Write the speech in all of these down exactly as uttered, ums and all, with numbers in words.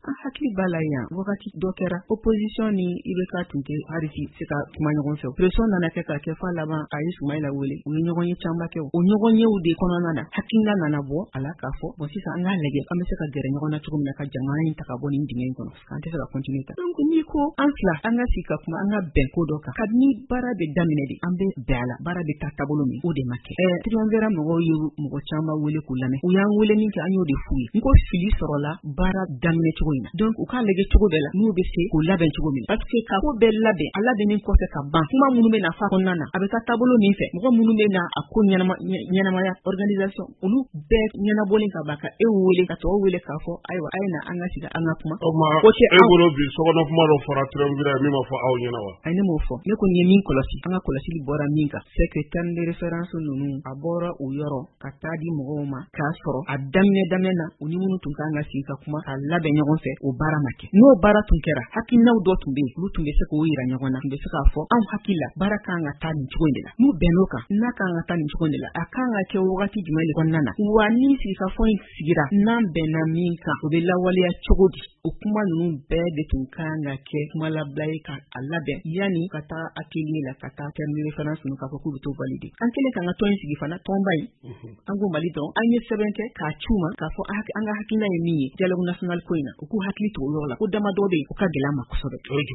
an hakili b'a la yan wagati dɔ kɛra opposition ni I B K tun tɛ harisi se ka kuma ɲɔgɔn fɛ pression nana kɛ ka kɛ fa laban a ye Sumayila wele u ye ɲɔgɔn ye caman kɛ o ɲɔgɔn yew de kɔnɔna na hakilina nana bɔ a la k'a fɔ bon sisan an k'a lajɛ an bɛ se ka gɛrɛ ɲɔgɔn na cogo min na ka jamana in ta ka bɔ nin dingɛ in kɔnɔ an tɛ se ka continuer ta donc n'i ko an fila an ka sigi ka kuma an ka bɛn ko dɔ kan kabini baara bɛ daminɛ de an bɛ bɛn a la baara bɛ taa taabolo min o de ma kɛ ɛɛ trianvera mɔgɔw ye mɔgɔ caman wele k'u lamɛn u y'an wele min kɛ an y'o de f'u ye n ko fili sɔrɔla baara daminɛ cogo in na donc u k'a lajɛ cogo bɛɛ la n'u bɛ se k'u labɛn cogo min parce que ka ko bɛɛ labɛn a labɛnnin kɔfɛ ka ban kuma minnu bɛ na fa kɔnɔna na a bɛ taa taabolo min fɛ mɔgɔ minnu bɛ na a ko ɲɛnama ɲɛnamaya organisation olu bɛɛ ɲɛnabɔlen ka ban ka e wele ka tɔw wele k'a fɔ ayiwa a ye na an ka sigi an ka kuma o ma e bolo bi sokɔnɔ kuma dɔ fɔra trianvera min ma fɔ aw ɲɛna wa a ne m'o fɔ ne kɔni ye min kɔlɔsi an ka kɔlɔsili bɔra min kan c'est que terme de référence ninnu a bɔra o yɔrɔ ka taa di mɔgɔw ma k'a sɔrɔ a daminɛ daminɛ na u ni minnu tun kan ka sigi ka kuma ka labɛn ɲɔgɔn fɛ o baara ma kɛ n'o baara tun kɛra hakilinaw dɔ tun bɛ yen olu tun bɛ se k'o yira ɲɔgɔn na tun bɛ se k'a fɔ anw hakili la baara kan ka taa nin cogo in de la n'u bɛnn'o kan n'a kan ka taa nin cogo in de la a kan ka kɛ wagati jumɛn de kɔnɔna na wa ni sigikafɔ in sigira n'an bɛnna min kan o bɛ lawaleya cogo di o kuma ninnu bɛɛ de tun kan ka kɛ kuma labila ye ka a labɛn yanni ka taa atelier la ka taa terme de référence ninnu k'a fɔ k'u bɛ t'o valider an kɛlen k'an ka tɔn in sigi fana tɔnba in an ko Mali dɔn an ye sɛbɛn kɛ k'a ci u ma k'a fɔ an ka hakilina ye min ye dialogue national ko in na u k'u hakili to o yɔrɔ la ko dama dɔ bɛ yen o ka gɛlɛn ma kosɛbɛ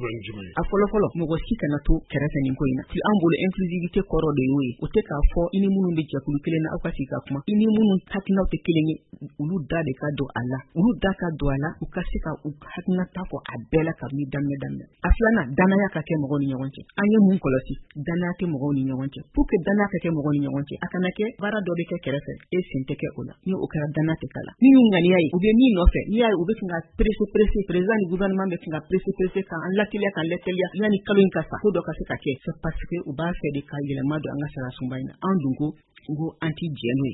a fɔlɔ fɔlɔ mɔgɔ si kana to kɛrɛfɛ nin ko in na fi an bolo inclusivité kɔrɔ de y'o ye o tɛ k'a fɔ i ni minnu bɛ jɛkulu kelen na aw ka sigi ka kuma i ni minnu hakilinaw tɛ kelen ye olu da de ka don a la olu da ka don a la u ka se ka u hakilina ta fɔ a bɛɛ la kabini daminɛ daminɛ a filanan danaya ka kɛ mɔgɔw ni ɲɔgɔn cɛ an ye mun kɔlɔsi danaya tɛ mɔgɔw ni ɲɔgɔn cɛ pour que danaya ka kɛ mɔgɔw ni ɲɔgɔn cɛ a kana kɛ baara dɔ bɛ kɛ kɛrɛfɛ e sen tɛ kɛ o la ni o kɛra danaya tɛ k'a la ni y'u ŋaniya ye u bɛ min nɔfɛ n'i y'a ye u bɛ kan ka presse presse président ni gouvernement bɛ kan ka presse presse k'an lateliya k'an lateliya yanni kalo in ka sa ko dɔ ka se ka kɛ c'est parce que u b'a fɛ de ka yɛlɛma don an ka sarasunba in na an dun ko n ko an ti jɛ n'o ye